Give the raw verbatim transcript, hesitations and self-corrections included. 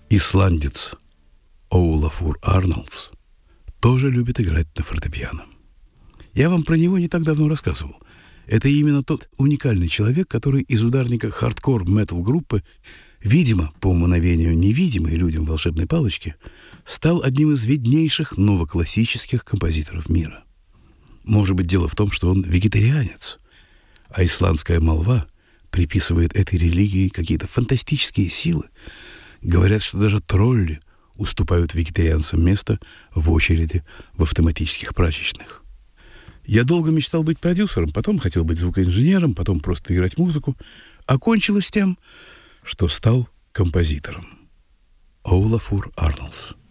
Исландец Олафур Арнальдс тоже любит играть на фортепиано. Я вам про него не так давно рассказывал. Это именно тот уникальный человек, который из ударника хардкор-метал-группы, видимо, по мановению невидимой людям волшебной палочки, стал одним из виднейших новоклассических композиторов мира. Может быть, дело в том, что он вегетарианец, а исландская молва приписывает этой религии какие-то фантастические силы. Говорят, что даже тролли уступают вегетарианцам место в очереди в автоматических прачечных. Я долго мечтал быть продюсером, потом хотел быть звукоинженером, потом просто играть музыку. А кончилось тем, что стал композитором. Олафур Арнальдс.